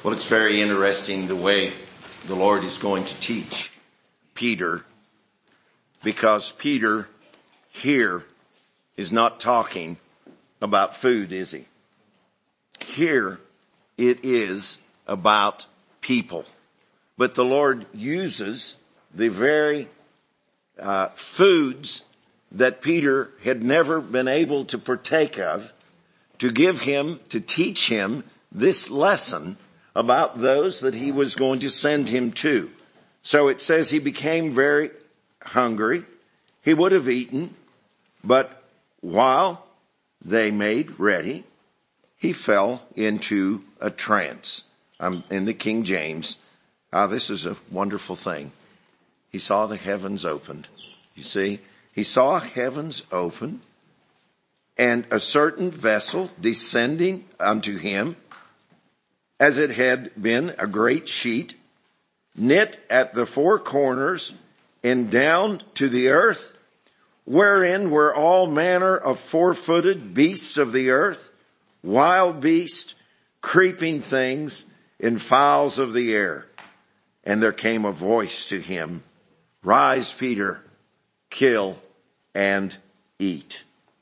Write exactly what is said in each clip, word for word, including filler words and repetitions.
Well, it's very interesting the way the Lord is going to teach Peter, because Peter here is not talking about food, is he? Here it is about people. But the Lord uses the very uh, foods that Peter had never been able to partake of to give him, to teach him this lesson about those that he was going to send him to. So it says he became very hungry. He would have eaten, but while they made ready, he fell into a trance. I'm in the King James. Ah, this is a wonderful thing. He saw the heavens opened. You see, he saw heavens open and a certain vessel descending unto him, as it had been a great sheet, knit at the four corners and down to the earth, wherein were all manner of four-footed beasts of the earth, wild beasts, creeping things, and fowls of the air. And there came a voice to him, Rise, Peter, kill and eat.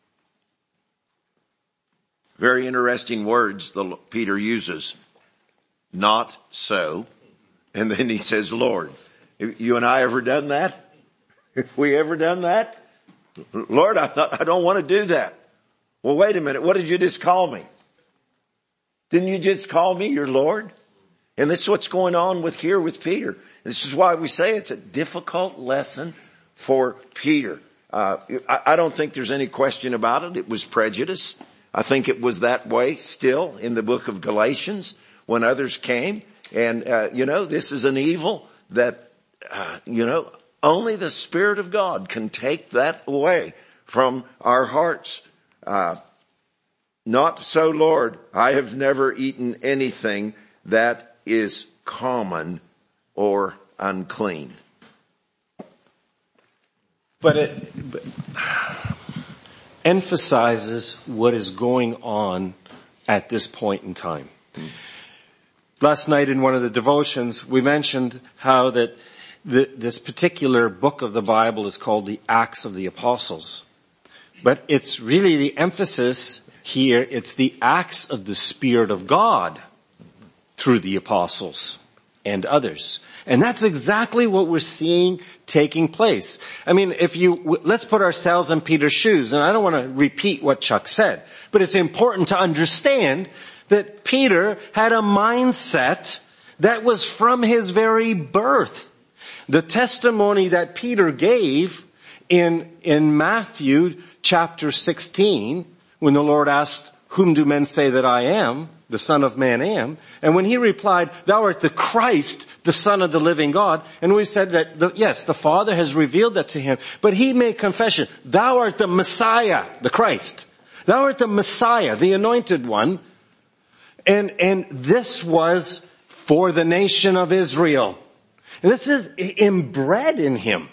Very interesting words the Peter uses. Not so. And then he says, Lord. You and I ever done that? Have we ever done that? Lord, I, thought, I don't want to do that. Well, wait a minute. What did you just call me? Didn't you just call me your Lord? And this is what's going on with here with Peter. This is why we say it's a difficult lesson for Peter. Uh, I, I don't think there's any question about it. It was prejudice. I think it was that way still in the book of Galatians when others came. And, uh, you know, this is an evil that, uh, you know, only the Spirit of God can take that away from our hearts. Uh, not so, Lord. I have never eaten anything that is common or unclean. But it but, emphasizes what is going on at this point in time. Mm. Last night in one of the devotions, we mentioned how that the, this particular book of the Bible is called the Acts of the Apostles. But it's really the emphasis here, it's the acts of the Spirit of God through the apostles and others. And that's exactly what we're seeing taking place. I mean, if you, let's put ourselves in Peter's shoes, and I don't want to repeat what Chuck said, but it's important to understand that Peter had a mindset that was from his very birth. The testimony that Peter gave in, in Matthew chapter sixteen, when the Lord asked, whom do men say that I am? The Son of Man am. And when he replied, thou art the Christ, the Son of the living God. And we said that, the, yes, the Father has revealed that to him. But he made confession, thou art the Messiah, the Christ. Thou art the Messiah, the anointed one. And, and this was for the nation of Israel. And this is inbred in him.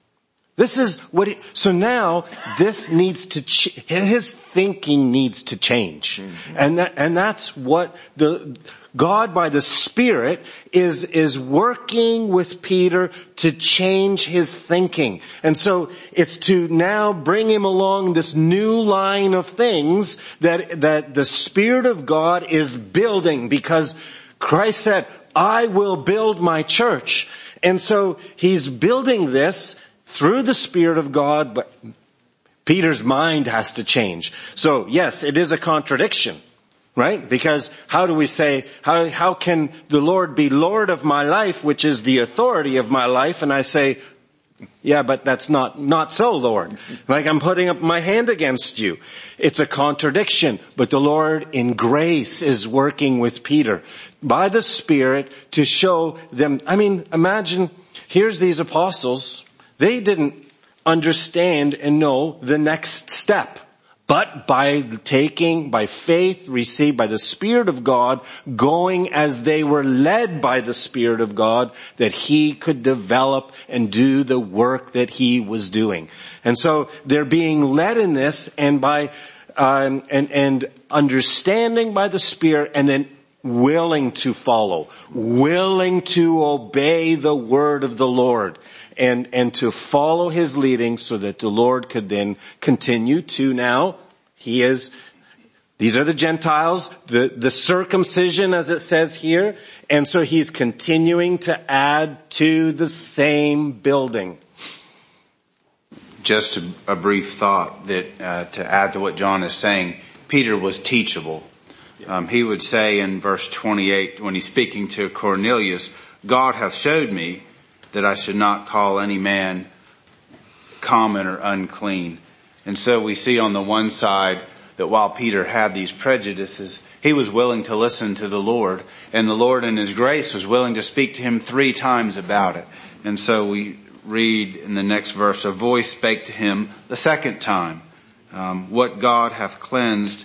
This is what he, so now this needs to, ch- his thinking needs to change. Mm-hmm. And that, and that's what the, God by the Spirit is, is working with Peter to change his thinking. And so it's to now bring him along this new line of things that, that the Spirit of God is building, because Christ said, I will build my church. And so he's building this through the Spirit of God, but Peter's mind has to change. So yes, it is a contradiction, right? Because how do we say, how, how can the Lord be Lord of my life, which is the authority of my life? And I say, yeah, but that's not, not so, Lord. Like I'm putting up my hand against you. It's a contradiction, but the Lord in grace is working with Peter by the Spirit to show them. I mean, imagine, here's these apostles. They didn't understand and know the next step. But by taking, by faith received by the Spirit of God, going as they were led by the Spirit of God, that he could develop and do the work that he was doing. And so they're being led in this, and by, um, and, and understanding by the Spirit, and then willing to follow, willing to obey the word of the Lord, and, and to follow his leading so that the Lord could then continue to now, he is, these are the Gentiles, the, the circumcision as it says here, and so he's continuing to add to the same building. Just a, a brief thought that, uh, to add to what John is saying, Peter was teachable. Um, he would say in verse twenty-eight, when he's speaking to Cornelius, God hath showed me that I should not call any man common or unclean. And so we see on the one side that while Peter had these prejudices, he was willing to listen to the Lord, and the Lord in his grace was willing to speak to him three times about it. And so we read in the next verse, a voice spake to him the second time, um, what God hath cleansed,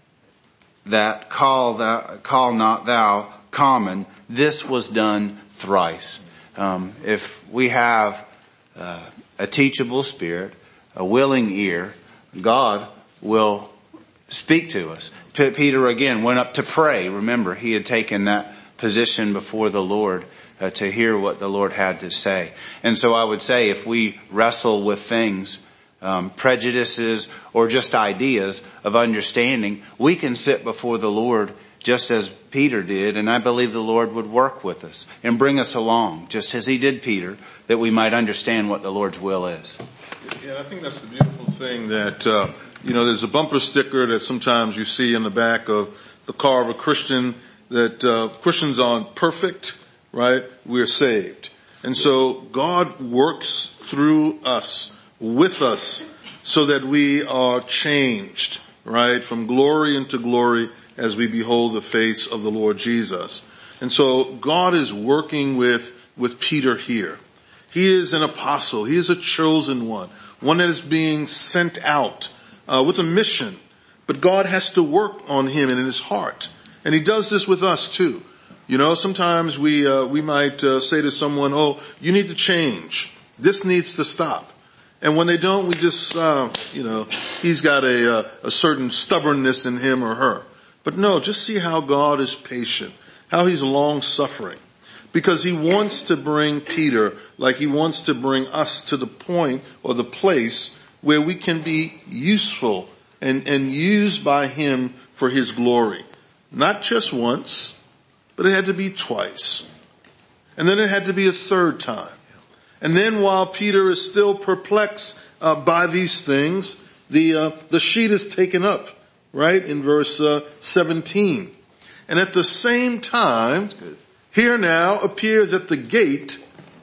that call thou, call not thou common. This was done thrice. Um, if we have uh, a teachable spirit, a willing ear, God will speak to us. P- Peter again went up to pray. Remember, he had taken that position before the Lord uh, to hear what the Lord had to say. And so I would say if we wrestle with things, um, prejudices or just ideas of understanding, we can sit before the Lord just as Peter did, and I believe the Lord would work with us and bring us along, just as he did Peter, that we might understand what the Lord's will is. Yeah, I think that's the beautiful thing that, uh, you know, there's a bumper sticker that sometimes you see in the back of the car of a Christian that uh, Christians aren't perfect, right? We're saved. And so God works through us, with us, so that we are changed, right? From glory into glory as we behold the face of the Lord Jesus. And so God is working with, with Peter here. He is an apostle. He is a chosen one, one that is being sent out uh, with a mission. But God has to work on him and in his heart. And he does this with us too. You know, sometimes we, uh, we might uh, say to someone, oh, you need to change. This needs to stop. And when they don't, we just, uh, you know, he's got a, uh, a certain stubbornness in him or her. But no, just see how God is patient, how he's long suffering. Because he wants to bring Peter, like he wants to bring us to the point or the place where we can be useful and, and used by him for his glory. Not just once, but it had to be twice. And then it had to be a third time. And then while Peter is still perplexed uh, by these things, the uh, the sheet is taken up, right, in verse uh, seventeen. And at the same time, here now appears at the gate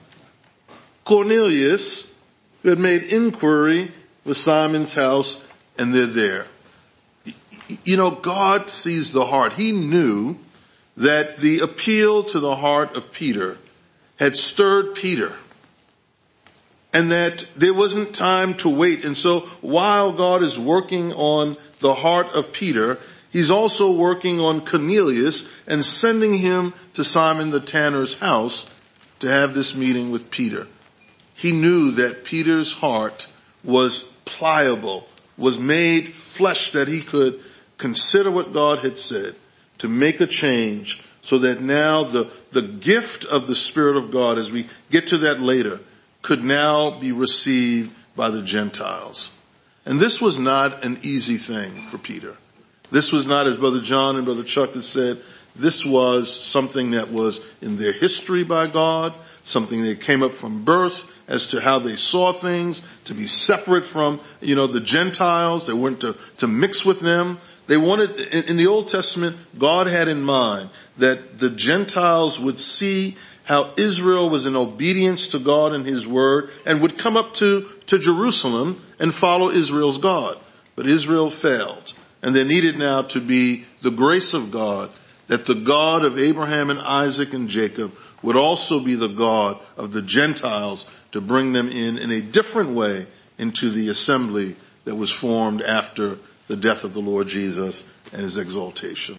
Cornelius, who had made inquiry with Simon's house, and they're there. You know, God sees the heart. He knew that the appeal to the heart of Peter had stirred Peter, and that there wasn't time to wait. And so while God is working on the heart of Peter, he's also working on Cornelius and sending him to Simon the tanner's house to have this meeting with Peter. He knew that Peter's heart was pliable, was made flesh, that he could consider what God had said, to make a change, so that now the, the gift of the Spirit of God, as we get to that later, could now be received by the Gentiles. And this was not an easy thing for Peter. This was not, as Brother John and Brother Chuck has said, this was something that was in their history by God, something that came up from birth as to how they saw things, to be separate from, you know, the Gentiles. They weren't to, to mix with them. They wanted, in, in the Old Testament, God had in mind that the Gentiles would see how Israel was in obedience to God and his word and would come up to, to Jerusalem and follow Israel's God. But Israel failed. And there needed now to be the grace of God, that the God of Abraham and Isaac and Jacob would also be the God of the Gentiles, to bring them in in a different way into the assembly that was formed after the death of the Lord Jesus and his exaltation.